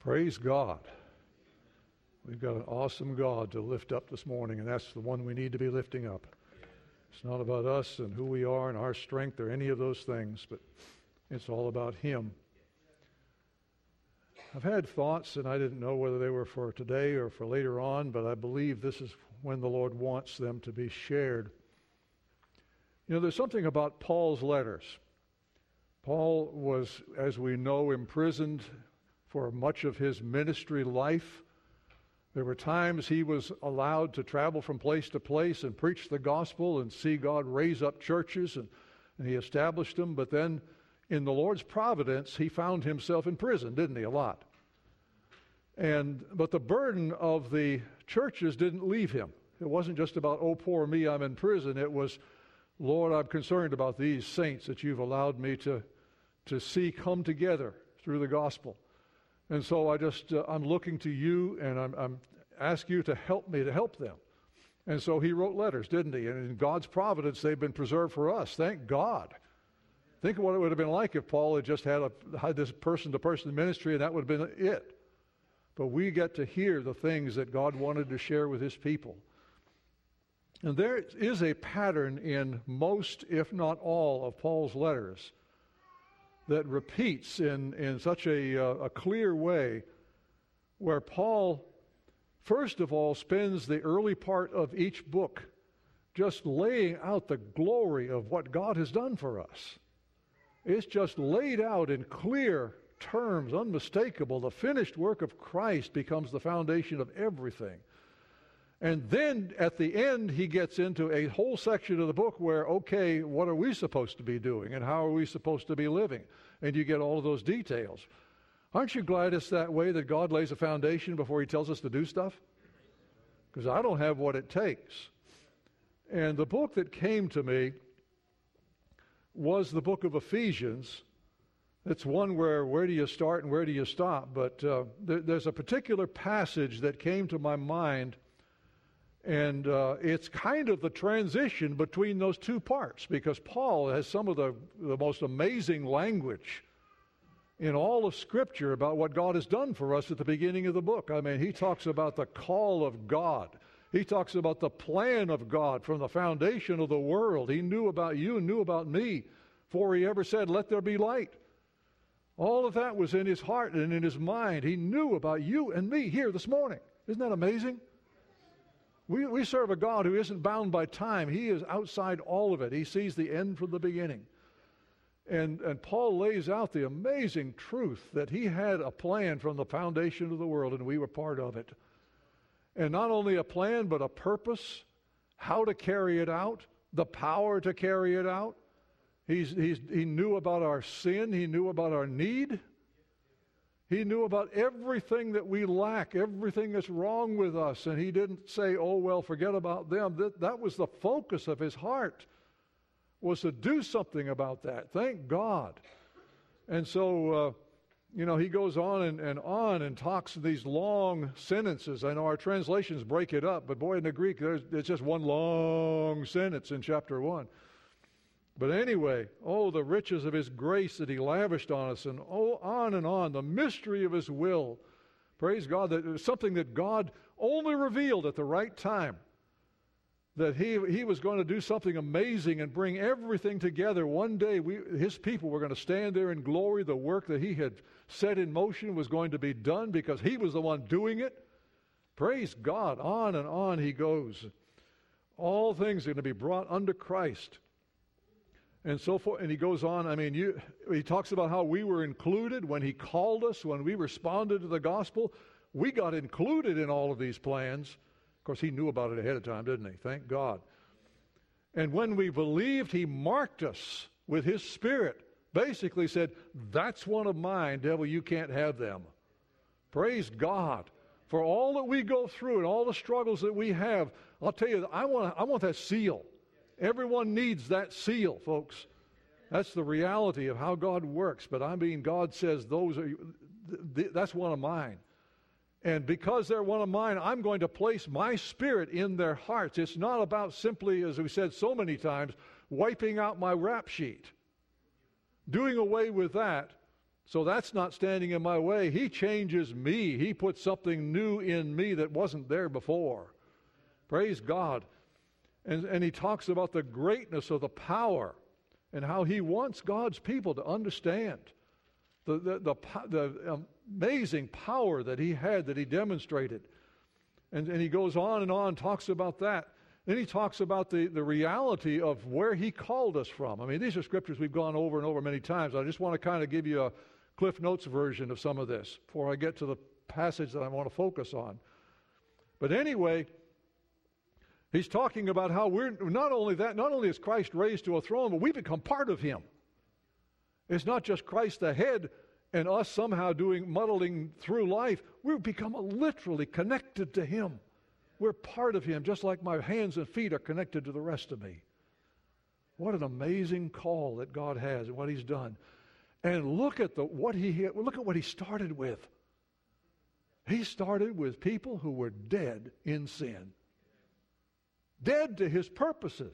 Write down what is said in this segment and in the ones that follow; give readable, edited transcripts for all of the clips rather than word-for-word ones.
Praise God. We've got an awesome God to lift up this morning, and that's the one we need to be lifting up. It's not about us and who we are and our strength or any of those things, but it's all about Him. I've had thoughts, and I didn't know whether they were for today or for later on, but I believe this is when the Lord wants them to be shared. You know, there's something about Paul's letters. Paul was, as we know, imprisoned for much of his ministry life. There were times he was allowed to travel from place to place and preach the gospel and see God raise up churches, and he established them. But then in the Lord's providence, he found himself in prison, didn't he, a lot? But the burden of the churches didn't leave him. It wasn't just about, oh, poor me, I'm in prison. It was, Lord, I'm concerned about these saints that you've allowed me to see come together through the gospel. And so I'm looking to you, and I'm ask you to help me to help them. And so he wrote letters, didn't he? And in God's providence, they've been preserved for us. Thank God. Think of what it would have been like if Paul had just had this person-to-person ministry, and that would have been it. But we get to hear the things that God wanted to share with His people. And there is a pattern in most, if not all, of Paul's letters that repeats in such a clear way, where Paul, first of all, spends the early part of each book just laying out the glory of what God has done for us. It's just laid out in clear terms, unmistakable. The finished work of Christ becomes the foundation of everything. And then at the end, he gets into a whole section of the book where, okay, what are we supposed to be doing and how are we supposed to be living? And you get all of those details. Aren't you glad it's that way, that God lays a foundation before He tells us to do stuff? Because I don't have what it takes. And the book that came to me was the book of Ephesians. It's one where do you start and where do you stop? But there's a particular passage that came to my mind, and it's kind of the transition between those two parts, because Paul has some of the most amazing language in all of Scripture about what God has done for us at the beginning of the book. I mean, he talks about the call of God. He talks about the plan of God from the foundation of the world. He knew about you and knew about me before He ever said, let there be light. All of that was in His heart and in His mind. He knew about you and me here this morning. Isn't that amazing? We serve a God who isn't bound by time. He is outside all of it. He sees the end from the beginning. And Paul lays out the amazing truth that He had a plan from the foundation of the world, and we were part of it. And not only a plan, but a purpose, how to carry it out, the power to carry it out. He knew about our sin. He knew about our need. He knew about everything that we lack, everything that's wrong with us. And He didn't say, oh, well, forget about them. That was the focus of His heart, was to do something about that. Thank God. And so, he goes on and talks these long sentences. I know our translations break it up, but boy, in the Greek, it's just one long sentence in chapter 1. But anyway, the riches of His grace that He lavished on us, and on, the mystery of His will. Praise God, that it was something that God only revealed at the right time, that He was going to do something amazing and bring everything together. One day, His people were going to stand there in glory. The work that He had set in motion was going to be done because He was the one doing it. Praise God, on and on He goes. All things are going to be brought under Christ. And so forth, and he goes on. He talks about how we were included when He called us, when we responded to the gospel. We got included in all of these plans. Of course, He knew about it ahead of time, didn't He? Thank God. And when we believed, He marked us with His Spirit. Basically said, that's one of mine, devil, you can't have them. Praise God. For all that we go through and all the struggles that we have, I'll tell you, I want that seal. Everyone needs that seal, folks. That's the reality of how God works. But God says that's one of mine. And because they're one of mine, I'm going to place my Spirit in their hearts. It's not about simply, as we said so many times, wiping out my rap sheet. Doing away with that So that's not standing in my way. He changes me. He puts something new in me that wasn't there before. Praise God. And he talks about the greatness of the power and how he wants God's people to understand the amazing power that he had, that he demonstrated. And he goes on, talks about that. Then he talks about the reality of where he called us from. I mean, these are scriptures we've gone over and over many times. I just want to kind of give you a Cliff Notes version of some of this before I get to the passage that I want to focus on. But anyway, he's talking about how we're not only is Christ raised to a throne, but we become part of him. It's not just Christ the head and us somehow muddling through life. We've become literally connected to him. We're part of him, just like my hands and feet are connected to the rest of me. What an amazing call that God has and what he's done. And look at what he started with. He started with people who were dead in sin. Dead to his purposes.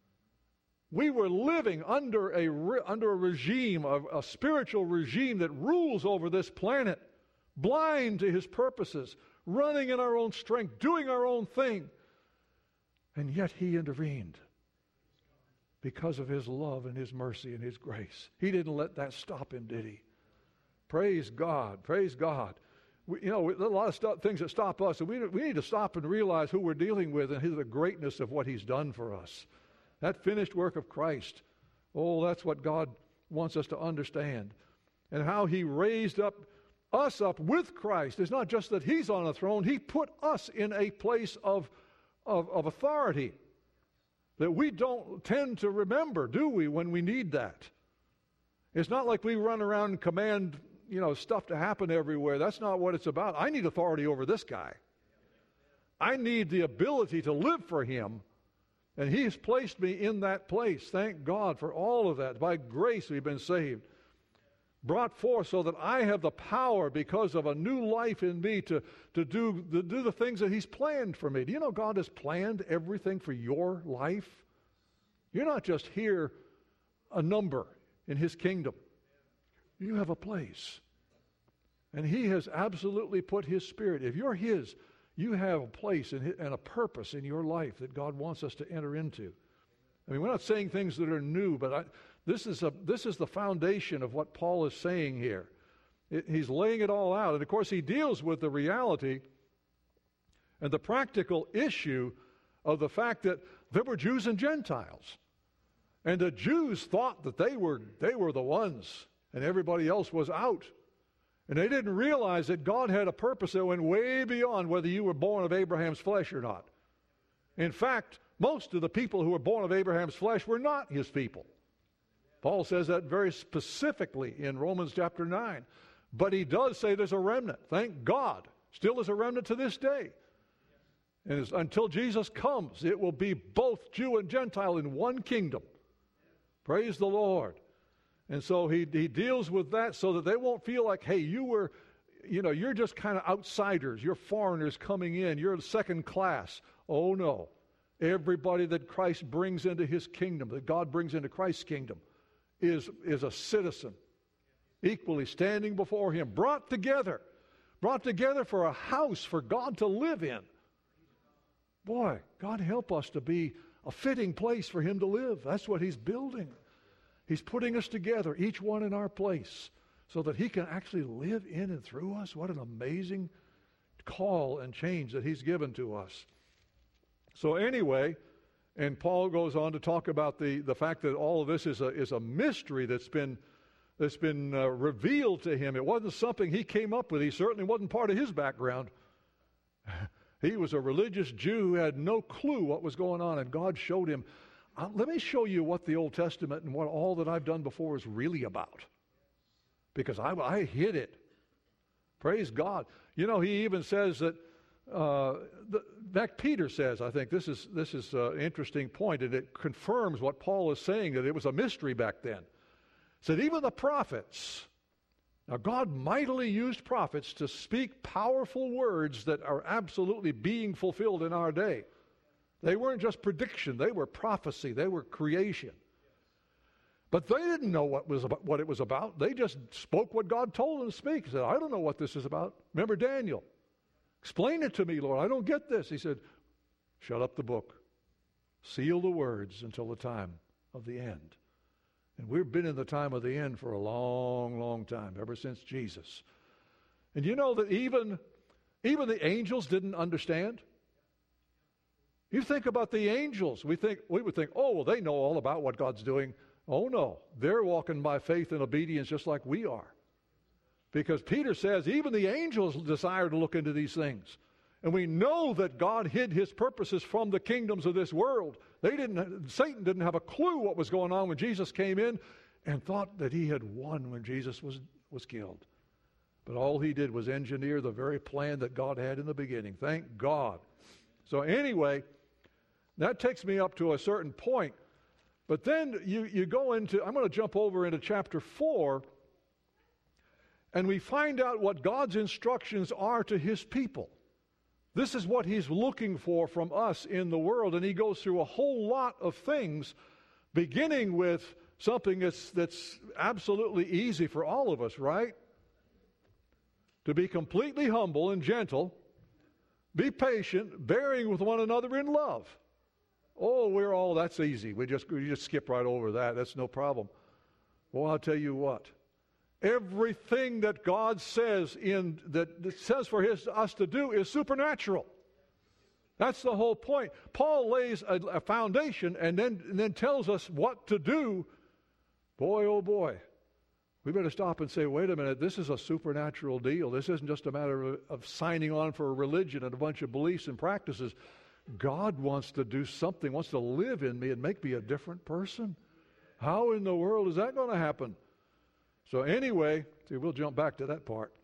We were living under a regime, a spiritual regime that rules over this planet, blind to his purposes, running in our own strength, doing our own thing. And yet he intervened because of his love and his mercy and his grace. He didn't let that stop him, did he? Praise God. Praise God. There are a lot of things that stop us, and we need to stop and realize who we're dealing with and the greatness of what he's done for us. That finished work of Christ. Oh, that's what God wants us to understand. And how he raised us up with Christ. It's not just that he's on a throne. He put us in a place of authority that we don't tend to remember, do we, when we need that? It's not like we run around and command, stuff to happen everywhere. That's not what it's about. I need authority over this guy. I need the ability to live for him. And he has placed me in that place. Thank God for all of that. By grace we've been saved. Brought forth so that I have the power because of a new life in me to do the things that he's planned for me. Do you know God has planned everything for your life? You're not just here a number in his kingdom. You have a place. And he has absolutely put his Spirit. If you're his, you have a place and a purpose in your life that God wants us to enter into. I mean, we're not saying things that are new, but this is the foundation of what Paul is saying here. He's laying it all out. And, of course, he deals with the reality and the practical issue of the fact that there were Jews and Gentiles. And the Jews thought that they were the ones and everybody else was out. And they didn't realize that God had a purpose that went way beyond whether you were born of Abraham's flesh or not. In fact, most of the people who were born of Abraham's flesh were not his people. Paul says that very specifically in Romans chapter 9. But he does say there's a remnant. Thank God. Still is a remnant to this day. And until Jesus comes, it will be both Jew and Gentile in one kingdom. Praise the Lord. And so he deals with that so that they won't feel like, hey, you're just kind of outsiders. You're foreigners coming in. You're second class. Oh, no. Everybody that Christ brings into his kingdom, that God brings into Christ's kingdom, is a citizen, equally standing before him, brought together for a house for God to live in. Boy, God help us to be a fitting place for him to live. That's what he's building. He's putting us together, each one in our place, so that he can actually live in and through us. What an amazing call and change that he's given to us. So anyway, and Paul goes on to talk about the fact that all of this is a mystery that's been revealed to him. It wasn't something he came up with. He certainly wasn't part of his background. He was a religious Jew who had no clue what was going on, and God showed him, let me show you what the Old Testament and what all that I've done before is really about. Because I hid it. Praise God. He even says that, Peter says, I think this is an interesting point, and it confirms what Paul is saying, that it was a mystery back then. Said even the prophets, now God mightily used prophets to speak powerful words that are absolutely being fulfilled in our day. They weren't just prediction, they were prophecy, they were creation. But they didn't know what it was about. They just spoke what God told them to speak. He said, I don't know what this is about. Remember Daniel. Explain it to me, Lord. I don't get this. He said, shut up the book. Seal the words until the time of the end. And we've been in the time of the end for a long, long time, ever since Jesus. And you know that even the angels didn't understand? You think about the angels. We would think, oh, well, they know all about what God's doing. Oh, no. They're walking by faith and obedience just like we are. Because Peter says even the angels desire to look into these things. And we know that God hid his purposes from the kingdoms of this world. Satan didn't have a clue what was going on when Jesus came in and thought that he had won when Jesus was killed. But all he did was engineer the very plan that God had in the beginning. Thank God. So anyway, that takes me up to a certain point. But then you go into, I'm going to jump over into chapter 4, and we find out what God's instructions are to his people. This is what he's looking for from us in the world, and he goes through a whole lot of things, beginning with something that's absolutely easy for all of us, right? To be completely humble and gentle, be patient, bearing with one another in love. Oh, that's easy. We just skip right over that. That's no problem. Well, I'll tell you what. Everything that God says that says for us to do is supernatural. That's the whole point. Paul lays a foundation and then tells us what to do. Boy, oh boy. We better stop and say, wait a minute, this is a supernatural deal. This isn't just a matter of signing on for a religion and a bunch of beliefs and practices. God wants to do something, wants to live in me and make me a different person. How in the world is that going to happen? So anyway, we'll jump back to that part.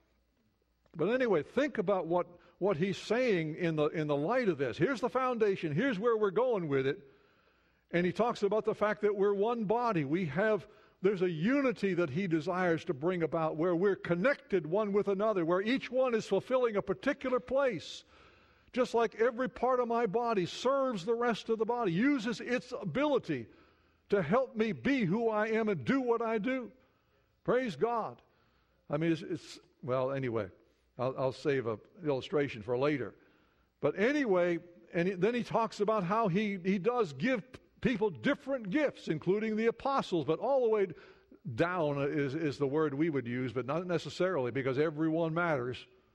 But anyway, think about what he's saying in the light of this. Here's the foundation. Here's where we're going with it. And he talks about the fact that we're one body. There's a unity that he desires to bring about where we're connected one with another, where each one is fulfilling a particular place. Just like every part of my body serves the rest of the body, uses its ability to help me be who I am and do what I do. Praise God. I mean, anyway, I'll save an illustration for later. But anyway, then he talks about how he does give people different gifts, including the apostles, but all the way down is the word we would use, but not necessarily, because everyone matters.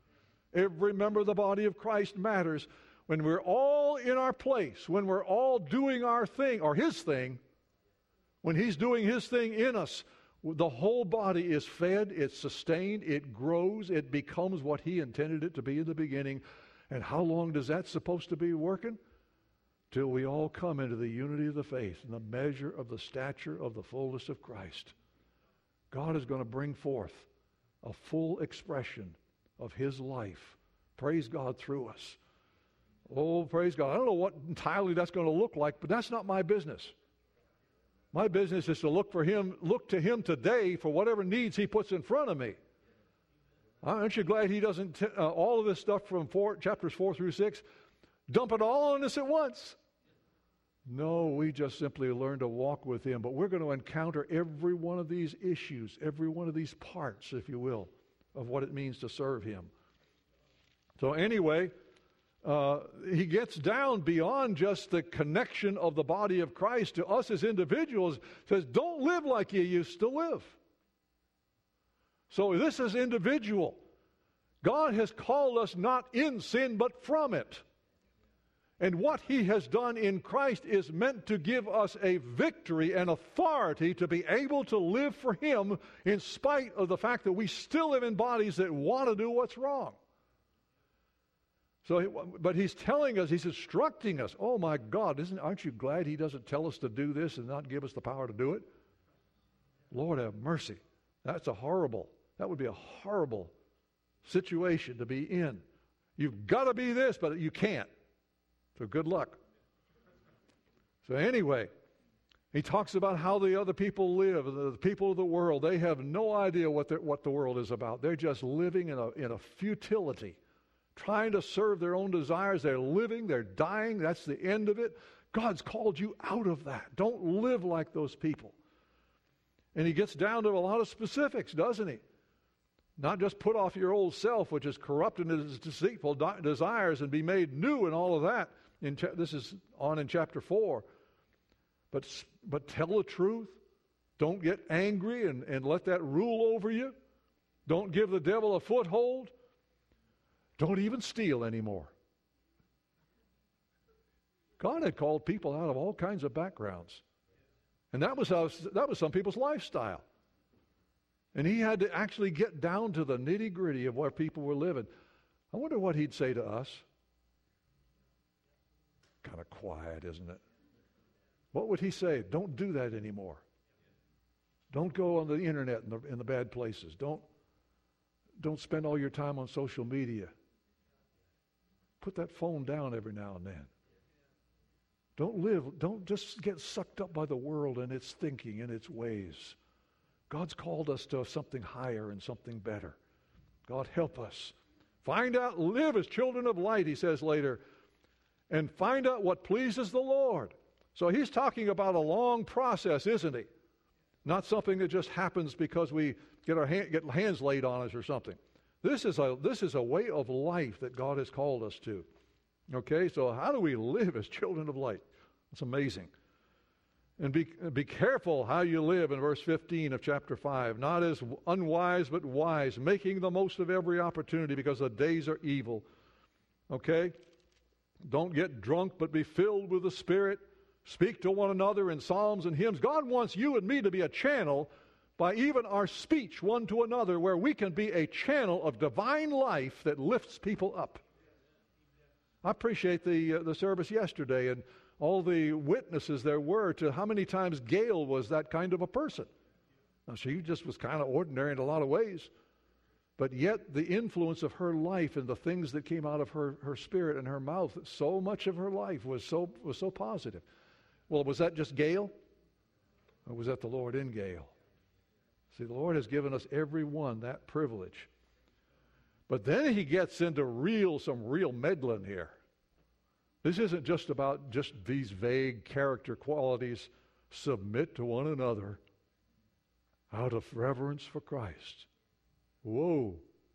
Every member of the body of Christ matters. When we're all in our place, when we're all doing our thing, or his thing, when he's doing his thing in us, the whole body is fed, it's sustained, it grows, it becomes what he intended it to be in the beginning. And how long does that supposed to be working? Till we all come into the unity of the faith and the measure of the stature of the fullness of Christ. God is going to bring forth a full expression of his life. Praise God through us. Oh, praise God. I don't know what entirely that's going to look like, but that's not my business. My business is to look to him today for whatever needs he puts in front of me. Aren't you glad he doesn't, all of this stuff from chapters 4 through 6, dump it all on us at once? No, we just simply learn to walk with him. But we're going to encounter every one of these issues, every one of these parts, if you will, of what it means to serve him. So anyway, he gets down beyond just the connection of the body of Christ to us as individuals. Says, don't live like you used to live. So this is individual. God has called us not in sin, but from it. And what he has done in Christ is meant to give us a victory and authority to be able to live for him in spite of the fact that we still live in bodies that want to do what's wrong. But he's telling us, he's instructing us. Oh my God, aren't you glad he doesn't tell us to do this and not give us the power to do it? Lord have mercy. That would be a horrible situation to be in. You've got to be this, but you can't. So good luck. So anyway, he talks about how the other people live, the people of the world. They have no idea what the world is about. They're just living in a futility, trying to serve their own desires. They're living, they're dying. That's the end of it. God's called you out of that. Don't live like those people. And he gets down to a lot of specifics, doesn't he? Not just put off your old self, which is corrupt in its deceitful desires, and be made new and all of that. This is on in chapter 4. But tell the truth. Don't get angry and let that rule over you. Don't give the devil a foothold. Don't even steal anymore. God had called people out of all kinds of backgrounds. And that was some people's lifestyle. And he had to actually get down to the nitty-gritty of where people were living. I wonder what he'd say to us. Kind of quiet, isn't it? What would he say? Don't do that anymore. Don't go on the internet in the bad places. Don't spend all your time on social media. Put that phone down every now and then. Don't just get sucked up by the world and its thinking and its ways. God's called us to something higher and something better. God help us. Find out, live as children of light, he says later, and find out what pleases the Lord. So he's talking about a long process, isn't he? Not something that just happens because we get hands laid on us or something. This is a way of life that God has called us to. Okay, so how do we live as children of light? It's amazing. And be careful how you live in verse 15 of chapter 5. Not as unwise, but wise, making the most of every opportunity because the days are evil. Okay? Don't get drunk, but be filled with the Spirit. Speak to one another in psalms and hymns. God wants you and me to be a channel by even our speech one to another, where we can be a channel of divine life that lifts people up. I appreciate the service yesterday and all the witnesses there were to how many times Gail was that kind of a person. Now, she just was kind of ordinary in a lot of ways, but yet the influence of her life and the things that came out of her spirit and her mouth, so much of her life was so positive. Well, was that just Gail? Or was that the Lord in Gail? See, the Lord has given us everyone that privilege. But then he gets into some real meddling here. This isn't just about just these vague character qualities. Submit to one another out of reverence for Christ. Whoa.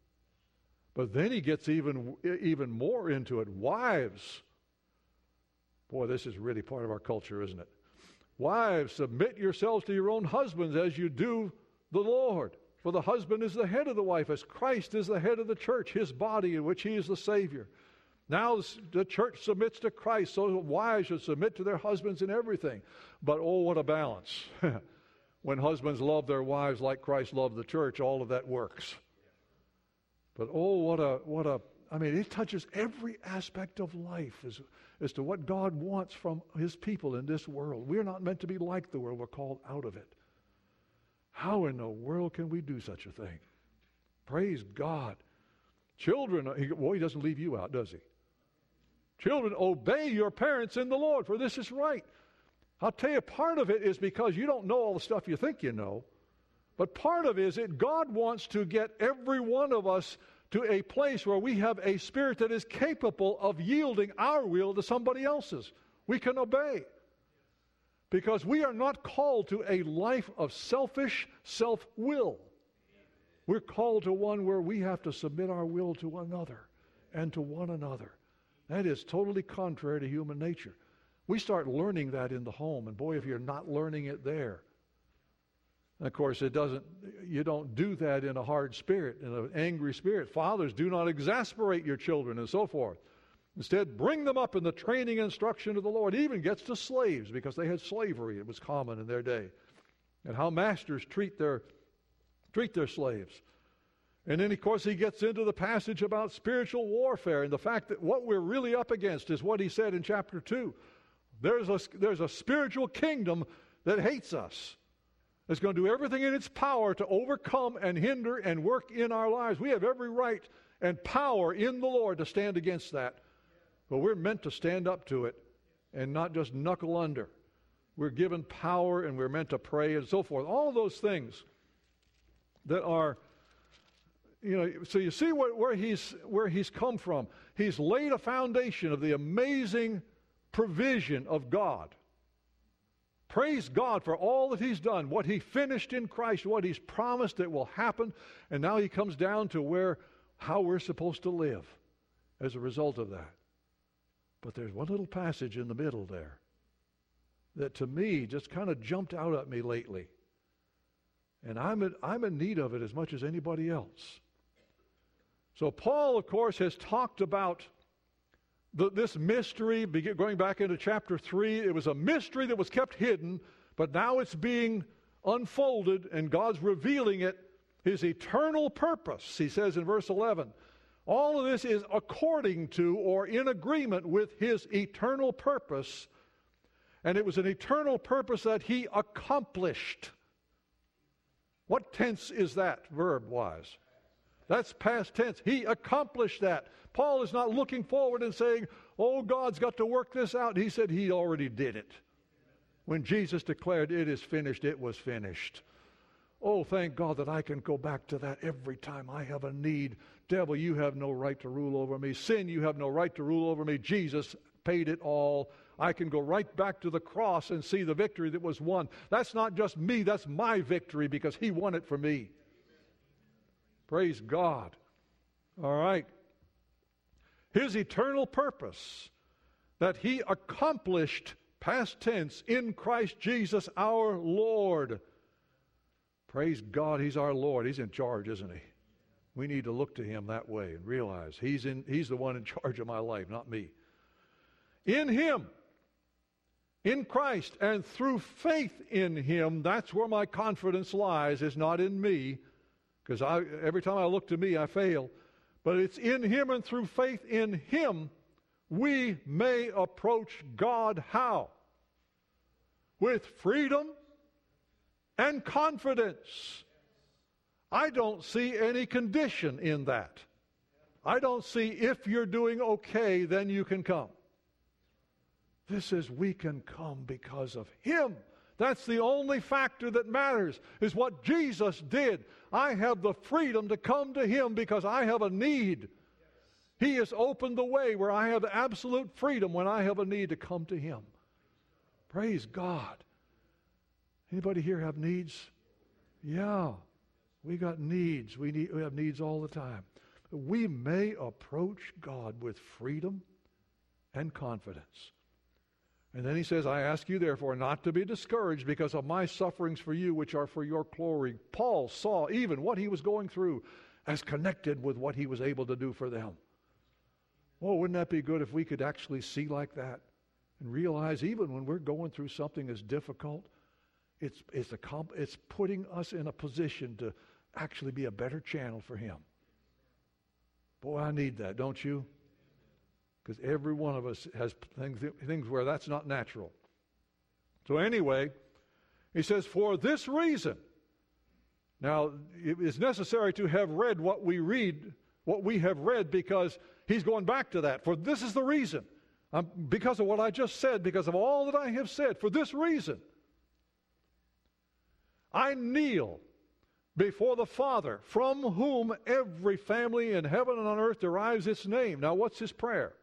But then he gets even more into it. Wives. Boy, this is really part of our culture, isn't it? Wives, submit yourselves to your own husbands as you do the Lord. For the husband is the head of the wife, as Christ is the head of the church, his body, in which he is the Savior. Now the church submits to Christ, so wives should submit to their husbands in everything. But oh, what a balance. When husbands love their wives like Christ loved the church, all of that works. But oh, it touches every aspect of life as to what God wants from his people in this world. We're not meant to be like the world. We're called out of it. How in the world can we do such a thing? Praise God. Children, he doesn't leave you out, does he? Children, obey your parents in the Lord, for this is right. I'll tell you, part of it is because you don't know all the stuff you think you know. But part of it is that God wants to get every one of us to a place where we have a spirit that is capable of yielding our will to somebody else's. We can obey. Because we are not called to a life of selfish self-will. We're called to one where we have to submit our will to one another and to one another. That is totally contrary to human nature. We start learning that in the home, and boy, if you're not learning it there. And of course, you don't do that in a hard spirit, in an angry spirit. Fathers, do not exasperate your children and so forth. Instead, bring them up in the training and instruction of the Lord. He even gets to slaves, because they had slavery. It was common in their day. And how masters treat their slaves. And then, of course, he gets into the passage about spiritual warfare and the fact that what we're really up against is what he said in chapter 2. There's a spiritual kingdom that hates us. It's going to do everything in its power to overcome and hinder and work in our lives. We have every right and power in the Lord to stand against that. But we're meant to stand up to it and not just knuckle under. We're given power and we're meant to pray and so forth. All those things that are, so you see where he's come from. He's laid a foundation of the amazing provision of God Praise God for all that He's done, what He finished in Christ, what He's promised that will happen, and now He comes down to how we're supposed to live as a result of that. But there's one little passage in the middle there that to me just kind of jumped out at me lately. And I'm in need of it as much as anybody else. So Paul, of course, has talked about this mystery, going back into chapter 3. It was a mystery that was kept hidden, but now it's being unfolded, and God's revealing it, His eternal purpose. He says in verse 11, all of this is according to or in agreement with His eternal purpose, and it was an eternal purpose that He accomplished. What tense is that, verb-wise? That's past tense. He accomplished that. Paul is not looking forward and saying, oh, God's got to work this out. He said He already did it. When Jesus declared, it is finished, it was finished. Oh, thank God that I can go back to that every time I have a need. Devil, you have no right to rule over me. Sin, you have no right to rule over me. Jesus paid it all. I can go right back to the cross and see the victory that was won. That's not just me, that's my victory because He won it for me. Praise God. All right. His eternal purpose that He accomplished, past tense, in Christ Jesus our Lord. Praise God, He's our Lord. He's in charge, isn't He? We need to look to Him that way and realize He's the one in charge of my life, not me. In Him, in Christ, and through faith in Him, that's where my confidence lies, is not in me, because every time I look to me, I fail. But it's in Him and through faith in Him we may approach God how? With freedom and confidence. I don't see any condition in that. I don't see if you're doing okay, then you can come. This is we can come because of Him. That's the only factor that matters, is what Jesus did. I have the freedom to come to Him because I have a need. He has opened the way where I have absolute freedom when I have a need to come to Him. Praise God. Anybody here have needs? Yeah, we got needs. We have needs all the time. We may approach God with freedom and confidence. And then he says, I ask you therefore not to be discouraged because of my sufferings for you, which are for your glory. Paul saw even what he was going through as connected with what he was able to do for them. Oh, wouldn't that be good if we could actually see like that and realize even when we're going through something as difficult, it's putting us in a position to actually be a better channel for Him. Boy, I need that, don't you? Because every one of us has things where that's not natural. So anyway, he says, for this reason. Now, it is necessary to have read what we have read, because he's going back to that. For this is the reason. Because of what I just said, because of all that I have said, for this reason, I kneel before the Father, from whom every family in heaven and on earth derives its name. Now, what's his prayer?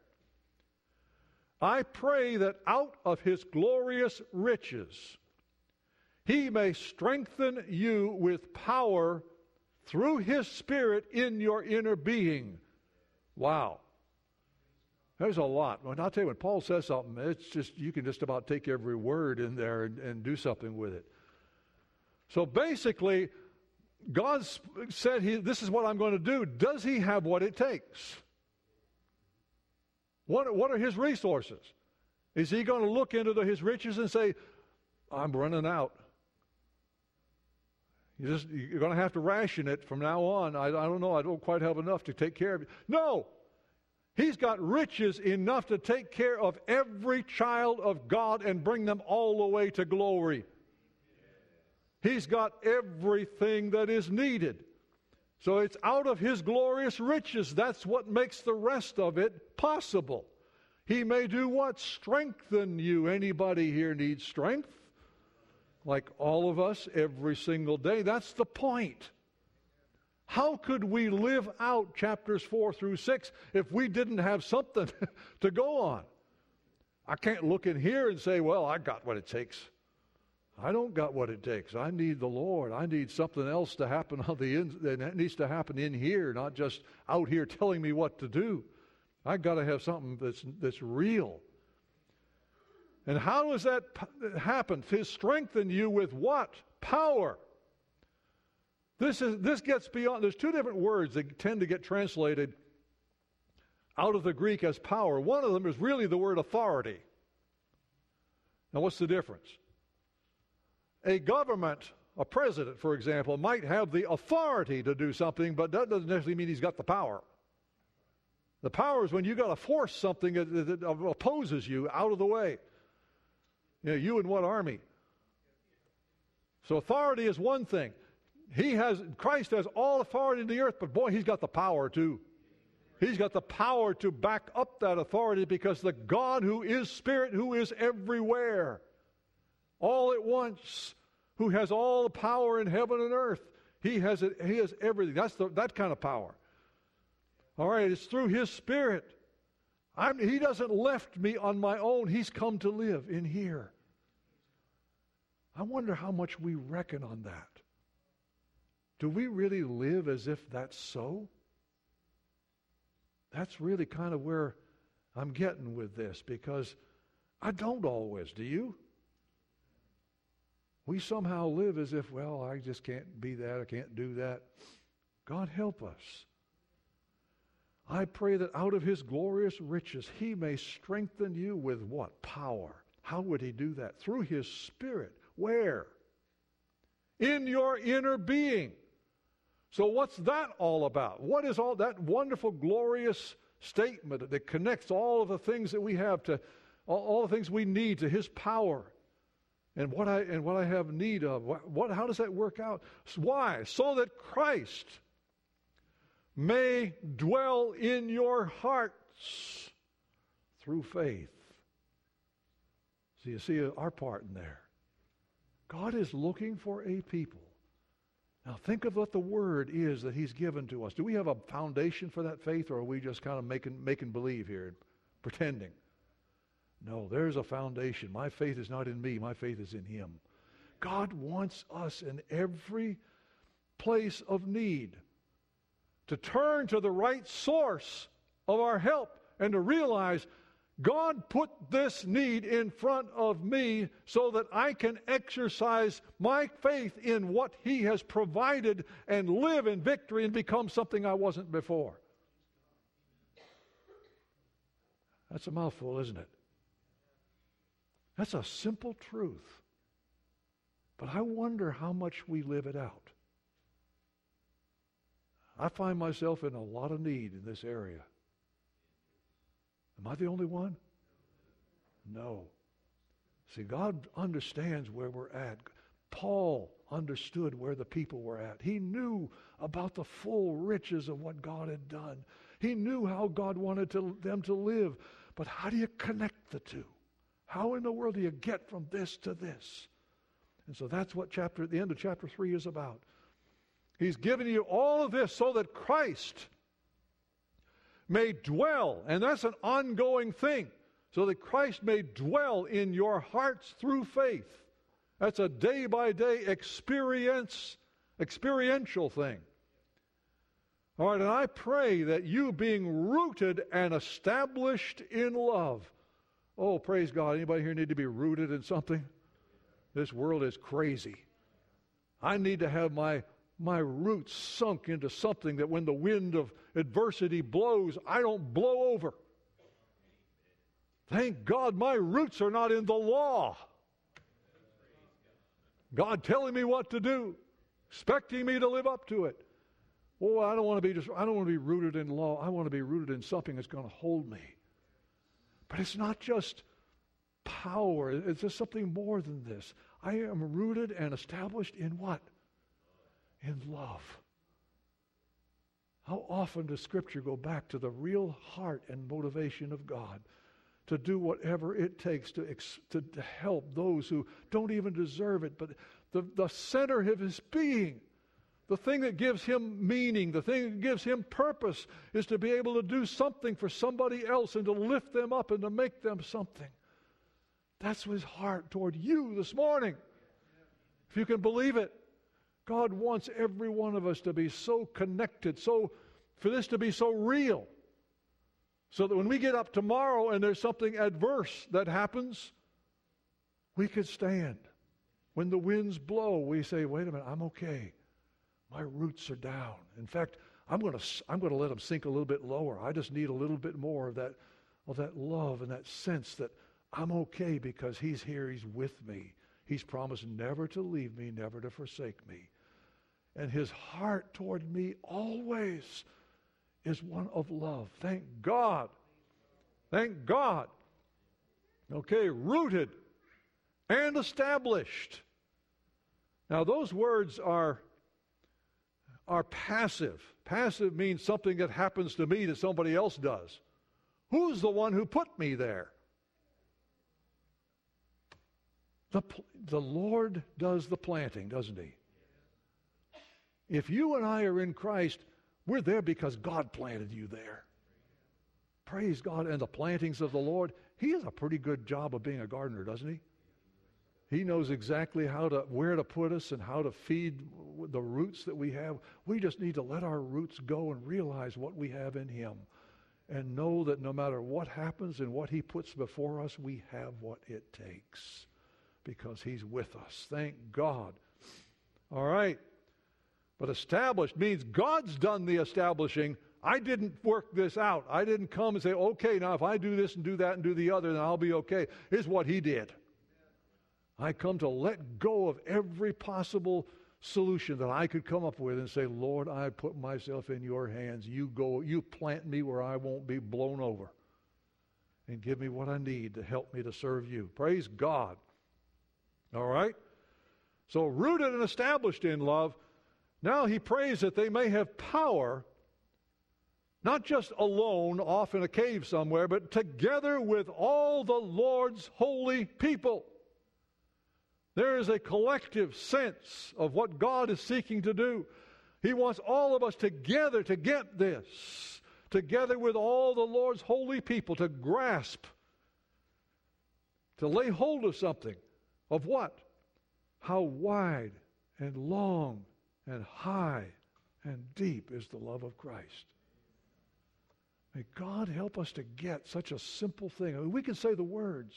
I pray that out of His glorious riches He may strengthen you with power through His Spirit in your inner being. Wow. There's a lot. Well, I'll tell you, when Paul says something, it's just, you can just about take every word in there and do something with it. So basically, God said, this is what I'm going to do. Does He have what it takes? What are His resources? Is He going to look into His riches and say, I'm running out? You're going to have to ration it from now on. I don't know. I don't quite have enough to take care of you. No. He's got riches enough to take care of every child of God and bring them all the way to glory. He's got everything that is needed. So it's out of His glorious riches. That's what makes the rest of it possible. He may do what? Strengthen you. Anybody here needs strength? Like all of us every single day. That's the point. How could we live out chapters 4 through 6 if we didn't have something to go on? I can't look in here and say, well, I got what it takes. I don't got what it takes. I need the Lord. I need something else to happen on the that needs to happen in here, not just out here telling me what to do. I got to have something that's real. And how does that happen? To strengthen you with what? Power. This gets beyond. There's two different words that tend to get translated out of the Greek as power. One of them is really the word authority. Now, what's the difference? A government, a president, for example, might have the authority to do something, but that doesn't necessarily mean he's got the power. The power is when you got to force something that opposes you out of the way. You know, you in what army? So authority is one thing. Christ has all authority in the earth, but boy, he's got the power too. He's got the power to back up that authority because the God who is Spirit, who is everywhere, all at once, who has all the power in heaven and earth, he has it. He has everything. That's that kind of power. All right, it's through His Spirit. He doesn't left me on my own. He's come to live in here. I wonder how much we reckon on that. Do we really live as if that's so? That's really kind of where I'm getting with this, because I don't always. Do you? We somehow live as if, well, I just can't be that, I can't do that. God help us. I pray that out of His glorious riches, He may strengthen you with what? Power. How would He do that? Through His Spirit. Where? In your inner being. So what's that all about? What is all that wonderful, glorious statement that connects all of the things that we have to, all the things we need to His power, and what I have need of? How does that work out? Why? So that Christ may dwell in your hearts through faith. So you see our part in there. God is looking for a people. Now think of what the Word is that He's given to us. Do we have a foundation for that faith, or are we just kind of making believe here, pretending? No, there's a foundation. My faith is not in me. My faith is in Him. God wants us in every place of need to turn to the right source of our help and to realize God put this need in front of me so that I can exercise my faith in what He has provided and live in victory and become something I wasn't before. That's a mouthful, isn't it? That's a simple truth. But I wonder how much we live it out. I find myself in a lot of need in this area. Am I the only one? No. See, God understands where we're at. Paul understood where the people were at. He knew about the full riches of what God had done. He knew how God wanted them to live. But how do you connect the two? How in the world do you get from this to this? And so that's what the end of chapter 3 is about. He's given you all of this so that Christ may dwell, and that's an ongoing thing, so that Christ may dwell in your hearts through faith. That's a day-by-day experiential thing. All right, and I pray that you being rooted and established in love. Oh, praise God. Anybody here need to be rooted in something? This world is crazy. I need to have my roots sunk into something that when the wind of adversity blows, I don't blow over. Thank God my roots are not in the law. God telling me what to do, expecting me to live up to it. Oh, I don't want to be rooted in law. I want to be rooted in something that's going to hold me. But it's not just power. It's just something more than this. I am rooted and established in what? In love. How often does Scripture go back to the real heart and motivation of God to do whatever it takes to help those who don't even deserve it, but the center of His being, the thing that gives Him meaning, the thing that gives Him purpose, is to be able to do something for somebody else and to lift them up and to make them something. That's His heart toward you this morning. If you can believe it, God wants every one of us to be so connected, for this to be so real, so that when we get up tomorrow and there's something adverse that happens, we could stand. When the winds blow, we say, wait a minute, I'm okay. My roots are down. In fact, I'm going to let them sink a little bit lower. I just need a little bit more of that love and that sense that I'm okay because He's here, He's with me. He's promised never to leave me, never to forsake me. And His heart toward me always is one of love. Thank God. Thank God. Okay, rooted and established. Now those words are passive. Passive means something that happens to me that somebody else does. Who's the one who put me there? The Lord does the planting, doesn't He? If you and I are in Christ, we're there because God planted you there. Praise God. And the plantings of the Lord, He has a pretty good job of being a gardener, doesn't He? He knows exactly where to put us and how to feed the roots that we have. We just need to let our roots go and realize what we have in Him and know that no matter what happens and what He puts before us, we have what it takes because He's with us. Thank God. All right. But established means God's done the establishing. I didn't work this out. I didn't come and say, okay, now if I do this and do that and do the other, then I'll be okay. It's what He did. I come to let go of every possible solution that I could come up with and say, Lord, I put myself in your hands. You go, you plant me where I won't be blown over. And give me what I need to help me to serve you. Praise God. All right? So rooted and established in love. Now he prays that they may have power, not just alone off in a cave somewhere, but together with all the Lord's holy people. There is a collective sense of what God is seeking to do. He wants all of us together to get this, together with all the Lord's holy people, to grasp, to lay hold of something. Of what? How wide and long and high and deep is the love of Christ. May God help us to get such a simple thing. I mean, we can say the words,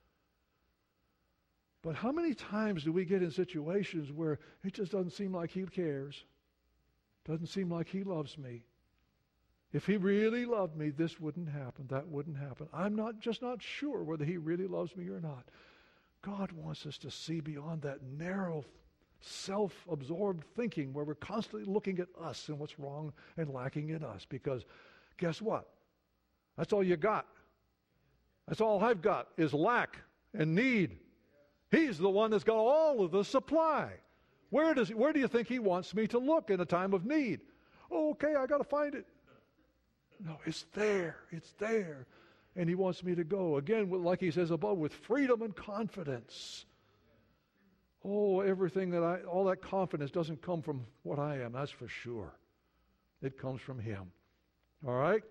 but how many times do we get in situations where it just doesn't seem like He cares? Doesn't seem like He loves me. If He really loved me, this wouldn't happen, that wouldn't happen. I'm just not sure whether He really loves me or not. God wants us to see beyond that narrow, self-absorbed thinking where we're constantly looking at us and what's wrong and lacking in us. Because guess what? That's all you got. That's all I've got is lack and need. He's the one that's got all of the supply. Where do you think He wants me to look in a time of need? Oh, okay, I got to find it. No, it's there. It's there. And He wants me to go. Again, like He says above, with freedom and confidence. Oh, all that confidence doesn't come from what I am, that's for sure. It comes from Him. All right?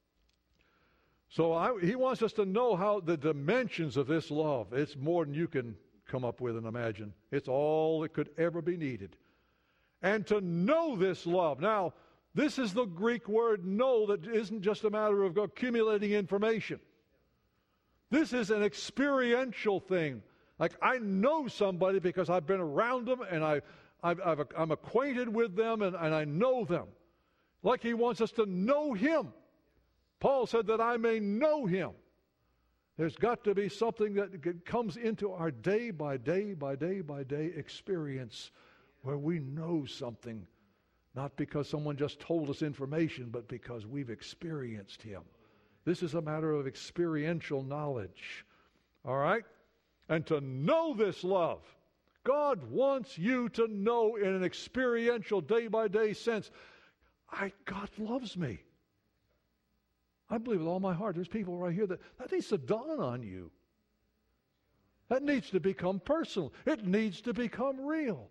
So He wants us to know how the dimensions of this love. It's more than you can come up with and imagine. It's all that could ever be needed. And to know this love. Now, this is the Greek word know that isn't just a matter of accumulating information. This is an experiential thing. Like I know somebody because I've been around them and I'm acquainted with them and I know them. Like He wants us to know Him. Paul said that I may know Him. There's got to be something that comes into our day by day by day by day experience where we know something. Not because someone just told us information, but because we've experienced Him. This is a matter of experiential knowledge. All right? And to know this love, God wants you to know in an experiential day-by-day sense, God loves me. I believe with all my heart. There's people right here that needs to dawn on you. That needs to become personal. It needs to become real.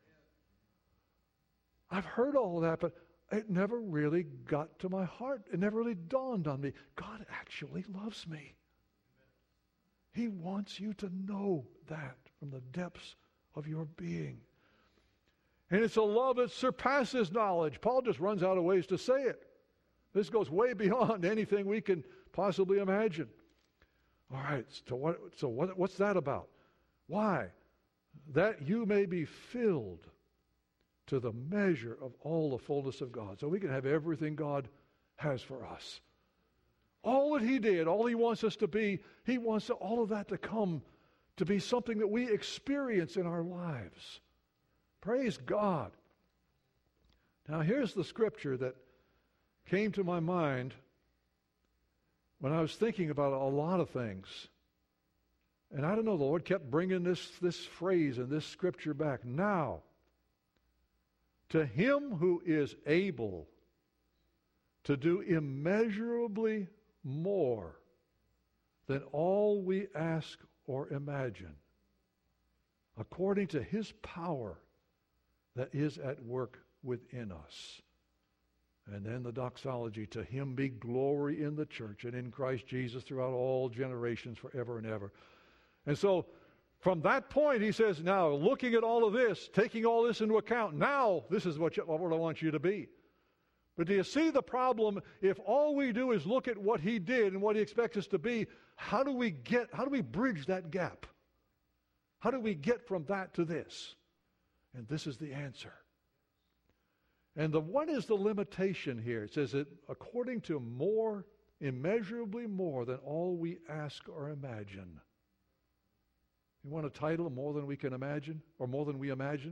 I've heard all of that, but it never really got to my heart. It never really dawned on me. God actually loves me. He wants you to know that from the depths of your being. And it's a love that surpasses knowledge. Paul just runs out of ways to say it. This goes way beyond anything we can possibly imagine. All right, so what's that about? Why? That you may be filled to the measure of all the fullness of God. So we can have everything God has for us. All that He did, all He wants us to be, He wants all of that to come to be something that we experience in our lives. Praise God. Now here's the scripture that came to my mind when I was thinking about a lot of things. And I don't know, the Lord kept bringing this phrase and this scripture back. Now, to Him who is able to do immeasurably more than all we ask or imagine, according to His power that is at work within us. And then the doxology, to Him be glory in the church and in Christ Jesus throughout all generations forever and ever. And so from that point, he says, now looking at all of this, taking all this into account, now this is what I want you to be. But do you see the problem? If all we do is look at what He did and what He expects us to be, how do we bridge that gap? How do we get from that to this? And this is the answer. And what is the limitation here? It says that according to more, immeasurably more than all we ask or imagine. You want a title, More Than We Can Imagine, or More Than We Imagine?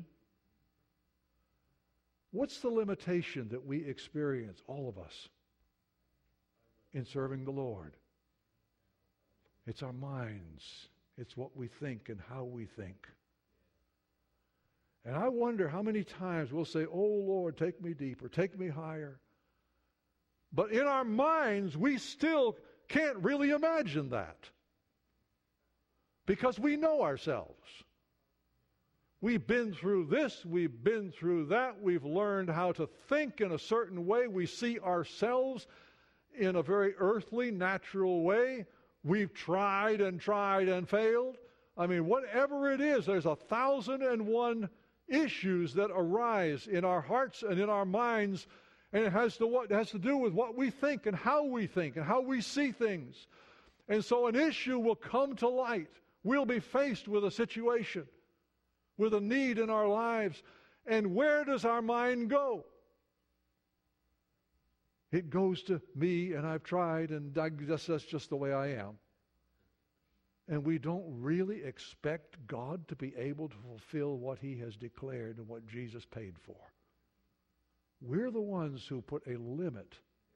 What's the limitation that we experience, all of us, in serving the Lord? It's our minds. It's what we think and how we think. And I wonder how many times we'll say, oh Lord, take me deeper, take me higher. But in our minds, we still can't really imagine that. Because we know ourselves. We've been through this, we've been through that, we've learned how to think in a certain way. We see ourselves in a very earthly, natural way. We've tried and failed. I mean, whatever it is, there's 1,001 issues that arise in our hearts and in our minds, and it has to do with what we think and how we see things. And so an issue will come to light. We'll be faced with a situation, with a need in our lives. And where does our mind go? It goes to me, and I've tried, and that's just the way I am. And we don't really expect God to be able to fulfill what He has declared and what Jesus paid for. We're the ones who put a limit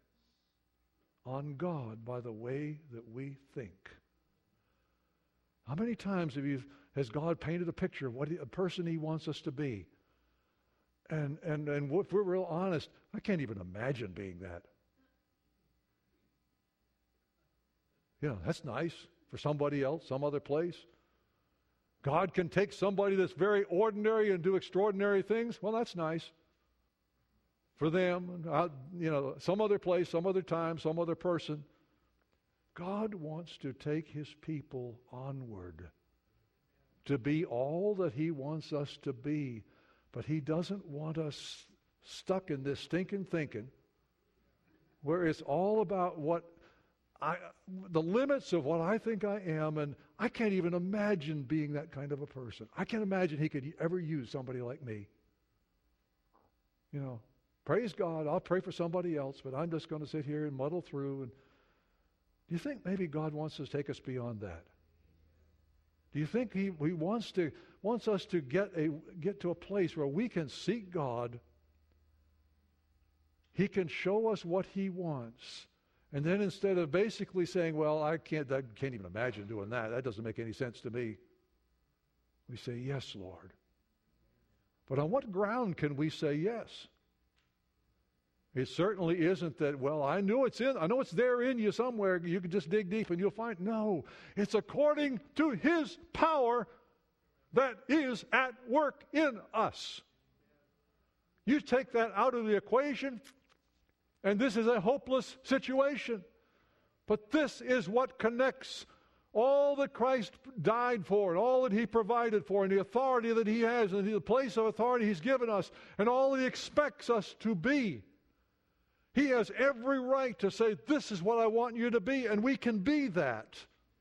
on God by the way that we think. How many times has God painted a picture of what a person He wants us to be? And if we're real honest, I can't even imagine being that. That's nice for somebody else, some other place. God can take somebody that's very ordinary and do extraordinary things. Well, that's nice for them. Some other place, some other time, some other person. God wants to take His people onward to be all that He wants us to be. But He doesn't want us stuck in this stinking thinking where it's all about the limits of what I think I am, and I can't even imagine being that kind of a person. I can't imagine He could ever use somebody like me. Praise God, I'll pray for somebody else, but I'm just going to sit here and muddle through. And do you think maybe God wants to take us beyond that? Do you think He wants us to get to a place where we can seek God? He can show us what He wants. And then instead of basically saying, well, I can't even imagine doing that. That doesn't make any sense to me. We say, yes, Lord. But on what ground can we say yes? It certainly isn't that, well, I know it's there in you somewhere. You can just dig deep and you'll find. No, it's according to His power that is at work in us. You take that out of the equation, and this is a hopeless situation. But this is what connects All that Christ died for, and all that He provided for, and the authority that He has, and the place of authority He's given us, and all that He expects us to be. He has every right to say, this is what I want you to be, and we can be that.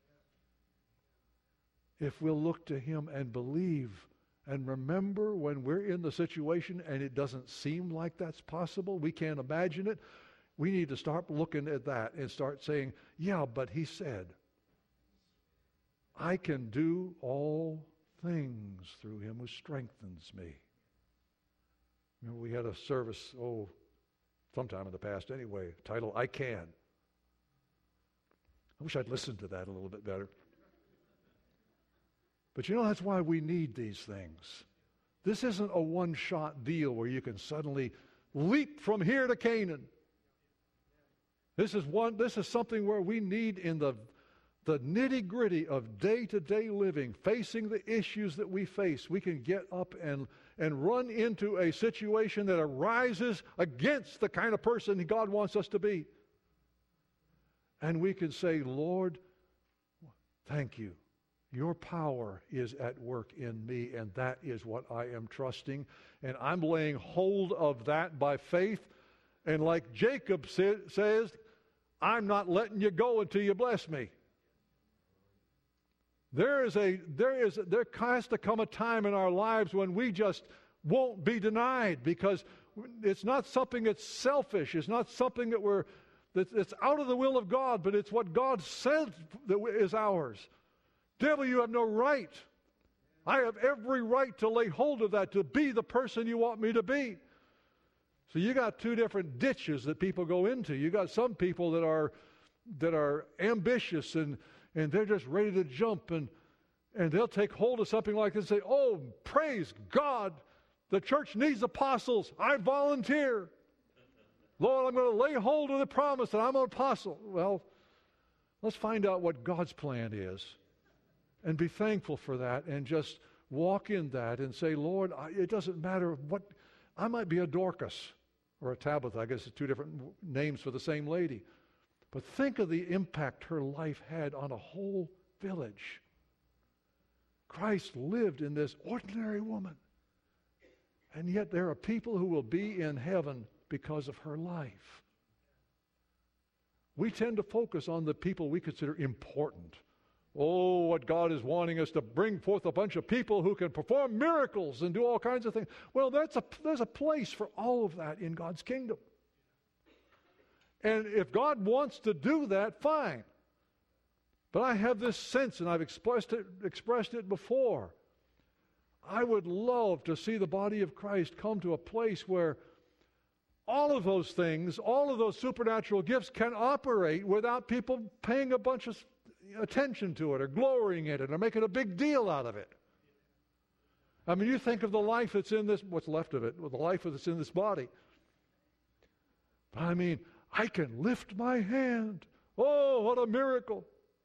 If we'll look to Him and believe, and remember when we're in the situation and it doesn't seem like that's possible, we can't imagine it, we need to start looking at that and start saying, yeah, but He said, I can do all things through Him who strengthens me. Remember, we had a service, sometime in the past anyway, titled, I Can. I wish I'd listened to that a little bit better. But that's why we need these things. This isn't a one-shot deal where you can suddenly leap from here to Canaan. This is something where we need in the nitty-gritty of day-to-day living, facing the issues that we face, we can get up and run into a situation that arises against the kind of person God wants us to be. And we can say, Lord, thank you. Your power is at work in me, and that is what I am trusting. And I'm laying hold of that by faith. And like Jacob says, I'm not letting you go until you bless me. There has to come a time in our lives when we just won't be denied, because it's not something that's selfish. It's not something that's out of the will of God, but it's what God said that is ours. Devil, you have no right. I have every right to lay hold of that, to be the person you want me to be. So you got two different ditches that people go into. You got some people that are ambitious and they're just ready to jump, and they'll take hold of something like this and say, oh, praise God, the church needs apostles. I volunteer. Lord, I'm going to lay hold of the promise that I'm an apostle. Well, let's find out what God's plan is and be thankful for that and just walk in that and say, Lord, it doesn't matter what, I might be a Dorcas or a Tabitha. I guess it's two different names for the same lady. But think of the impact her life had on a whole village. Christ lived in this ordinary woman. And yet there are people who will be in heaven because of her life. We tend to focus on the people we consider important. Oh, what God is wanting us to bring forth a bunch of people who can perform miracles and do all kinds of things. Well, there's a place for all of that in God's kingdom. And if God wants to do that, fine. But I have this sense, and I've expressed it before. I would love to see the body of Christ come to a place where all of those things, all of those supernatural gifts can operate without people paying a bunch of attention to it or glorying in it or making a big deal out of it. I mean, you think of the life that's in this, what's left of it, the life that's in this body. I mean, I can lift my hand. Oh, what a miracle.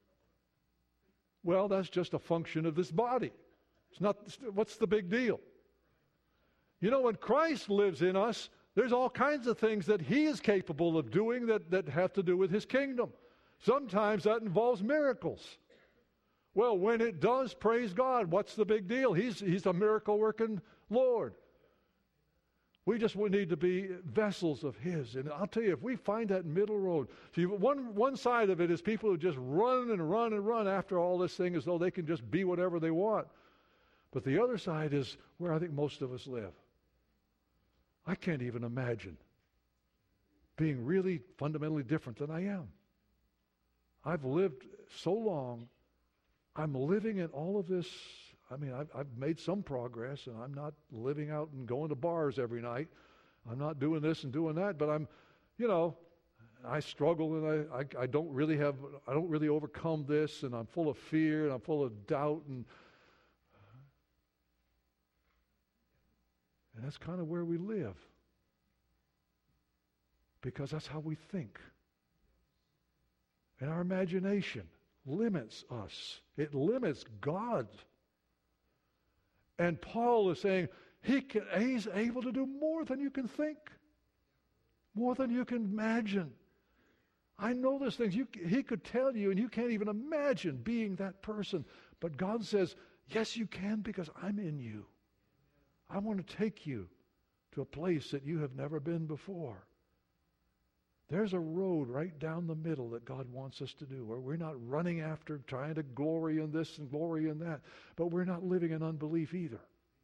Well, that's just a function of this body. It's not, what's the big deal? When Christ lives in us, there's all kinds of things that He is capable of doing that have to do with His kingdom. Sometimes that involves miracles. Well, when it does, praise God. What's the big deal? He's a miracle-working Lord. We just need to be vessels of His. And I'll tell you, if we find that middle road, see, one side of it is people who just run and run and run after all this thing as though they can just be whatever they want. But the other side is where I think most of us live. I can't even imagine being really fundamentally different than I am. I've lived so long. I'm living in all of this. I mean, I've made some progress, and I'm not living out and going to bars every night. I'm not doing this and doing that, but I struggle, and I don't really overcome this, and I'm full of fear, and I'm full of doubt, and that's kind of where we live, because that's how we think. And our imagination limits us. It limits God. And Paul is saying he's able to do more than you can think, more than you can imagine. I know those things. He could tell you, and you can't even imagine being that person. But God says, yes, you can, because I'm in you. I want to take you to a place that you have never been before. There's a road right down the middle that God wants us to do, where we're not running after trying to glory in this and glory in that, but we're not living in unbelief either.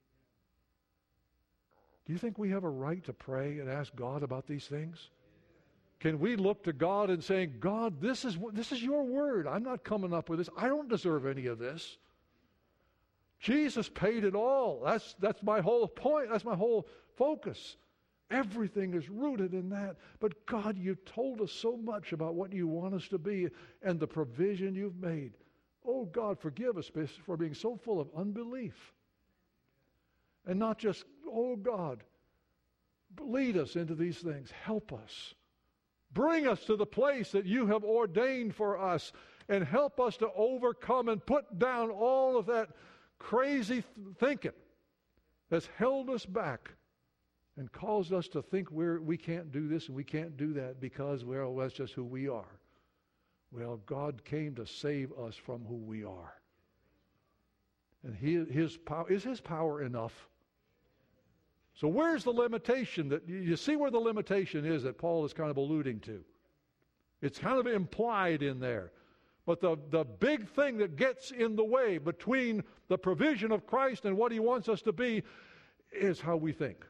Do you think we have a right to pray and ask God about these things? Can we look to God and saying, God, this is your word. I'm not coming up with this. I don't deserve any of this. Jesus paid it all. That's my whole point. That's my whole focus. Everything is rooted in that. But God, you told us so much about what you want us to be and the provision you've made. Oh God, forgive us for being so full of unbelief. And not just, oh God, lead us into these things. Help us. Bring us to the place that you have ordained for us, and help us to overcome and put down all of that crazy thinking that's held us back and caused us to think we can't do this and we can't do that because, well, that's just who we are. Well, God came to save us from who we are. And His power, is His power enough? So where's the limitation? That you see where the limitation is that Paul is kind of alluding to. It's kind of implied in there. But the big thing that gets in the way between the provision of Christ and what He wants us to be is how we think.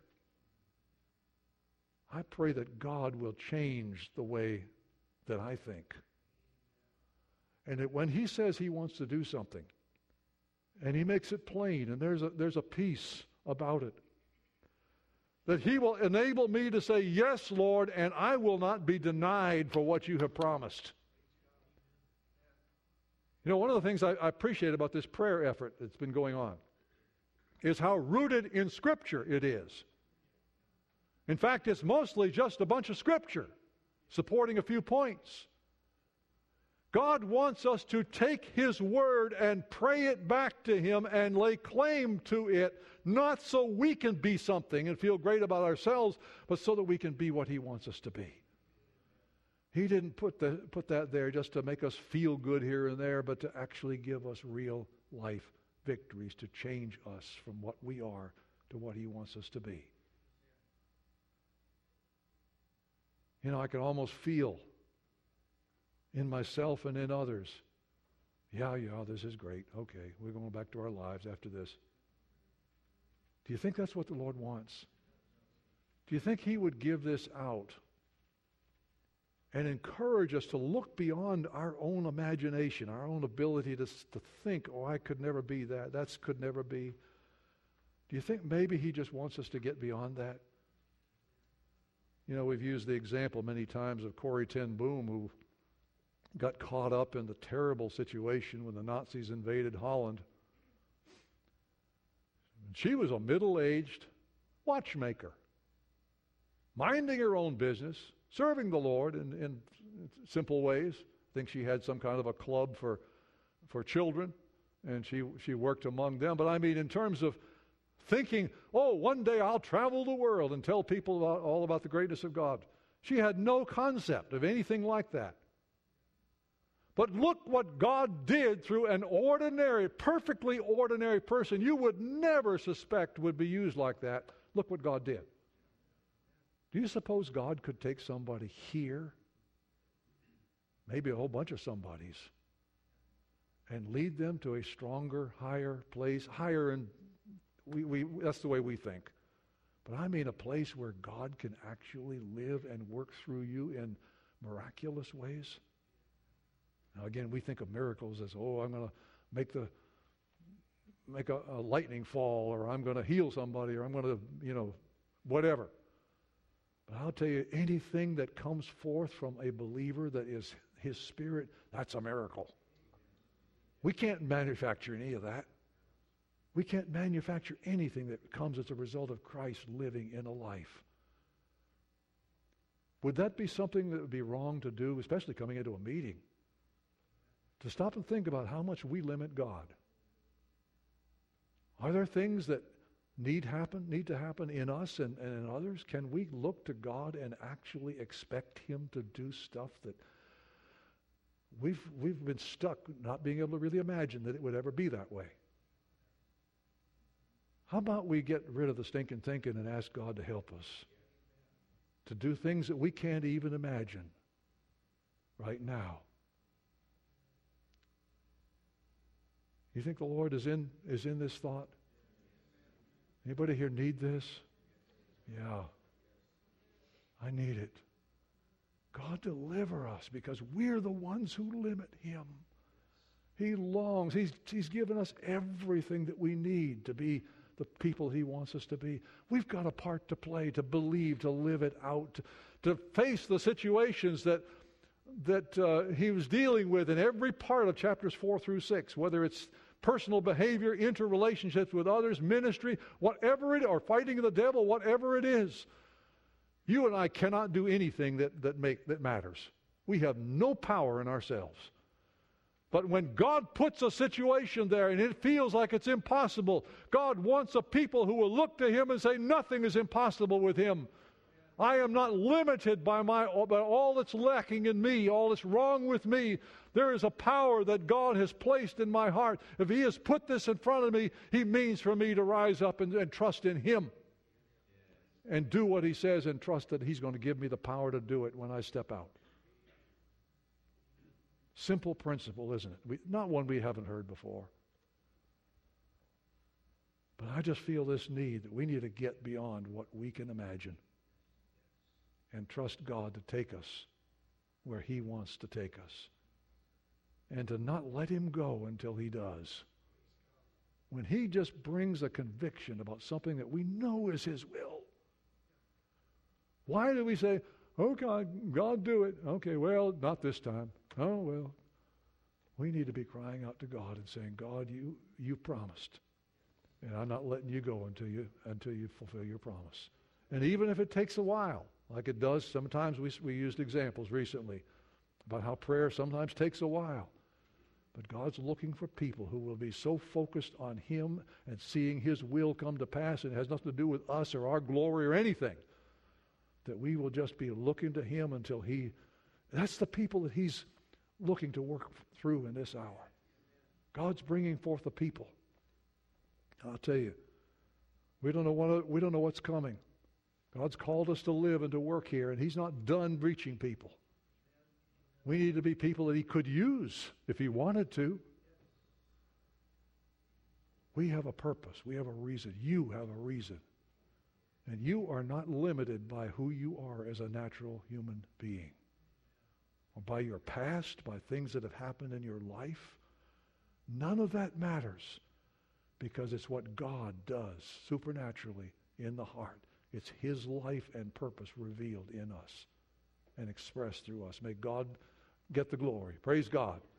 I pray that God will change the way that I think. And that when He says He wants to do something, and He makes it plain, and there's a peace about it, that He will enable me to say, yes, Lord, and I will not be denied for what you have promised. You know, one of the things I appreciate about this prayer effort that's been going on is how rooted in Scripture it is. In fact, it's mostly just a bunch of Scripture supporting a few points. God wants us to take His Word and pray it back to Him and lay claim to it, not so we can be something and feel great about ourselves, but so that we can be what He wants us to be. He didn't put that there just to make us feel good here and there, but to actually give us real life victories, to change us from what we are to what He wants us to be. You know, I can almost feel in myself and in others, yeah, this is great. Okay, we're going back to our lives after this. Do you think that's what the Lord wants? Do you think He would give this out and encourage us to look beyond our own imagination, our own ability to think, oh, I could never be that. That could never be. Do you think maybe He just wants us to get beyond that? You know, we've used the example many times of Corrie ten Boom, who got caught up in the terrible situation when the Nazis invaded Holland. She was a middle-aged watchmaker, minding her own business, serving the Lord in simple ways. I think she had some kind of a club for children, and she worked among them. But I mean, in terms of thinking, oh, one day I'll travel the world and tell people all about the greatness of God. She had no concept of anything like that. But look what God did through an ordinary, perfectly ordinary person you would never suspect would be used like that. Look what God did. Do you suppose God could take somebody here, maybe a whole bunch of somebodies, and lead them to a stronger, higher place, higher in, that's the way we think. But I mean a place where God can actually live and work through you in miraculous ways? Now again, we think of miracles as, oh, I'm going to make a lightning fall, or I'm going to heal somebody, or I'm going to, whatever. But I'll tell you, anything that comes forth from a believer that is His Spirit, that's a miracle. We can't manufacture any of that. We can't manufacture anything that comes as a result of Christ living in a life. Would that be something that would be wrong to do, especially coming into a meeting? To stop and think about how much we limit God. Are there things that need to happen in us and in others? Can we look to God and actually expect Him to do stuff that we've been stuck not being able to really imagine that it would ever be that way. How about we get rid of the stinking thinking and ask God to help us to do things that we can't even imagine right now? You think the Lord is in this thought? Anybody here need this? Yeah. I need it. God, deliver us, because we're the ones who limit Him. He longs. He's given us everything that we need to be the people He wants us to be. We've got a part to play, to believe, to live it out, to face the situations that He was dealing with in every part of chapters 4 through 6, whether it's personal behavior, interrelationships with others, ministry, whatever it is, or fighting the devil, whatever it is. You and I cannot do anything that matters. We have no power in ourselves. But when God puts a situation there and it feels like it's impossible, God wants a people who will look to Him and say, nothing is impossible with Him. I am not limited by all that's lacking in me, all that's wrong with me. There is a power that God has placed in my heart. If He has put this in front of me, He means for me to rise up and trust in Him. And do what He says and trust that He's going to give me the power to do it when I step out. Simple principle, isn't it? Not one we haven't heard before. But I just feel this need that we need to get beyond what we can imagine and trust God to take us where He wants to take us. And to not let Him go until He does. When He just brings a conviction about something that we know is His will. Why do we say, oh God, do it. Okay, well, not this time. Oh, well. We need to be crying out to God and saying, God, you promised. And I'm not letting you go until you fulfill your promise. And even if it takes a while, like it does, sometimes we used examples recently about how prayer sometimes takes a while. But God's looking for people who will be so focused on Him and seeing His will come to pass, and it has nothing to do with us or our glory or anything, that we will just be looking to Him until that's the people that He's looking to work through in this hour. God's bringing forth a people. I'll tell you, we don't know what's coming. God's called us to live and to work here, and He's not done reaching people. We need to be people that He could use if He wanted to. We have a purpose. We have a reason. You have a reason. And you are not limited by who you are as a natural human being, or by your past, by things that have happened in your life. None of that matters, because it's what God does supernaturally in the heart. It's His life and purpose revealed in us and expressed through us. May God get the glory. Praise God.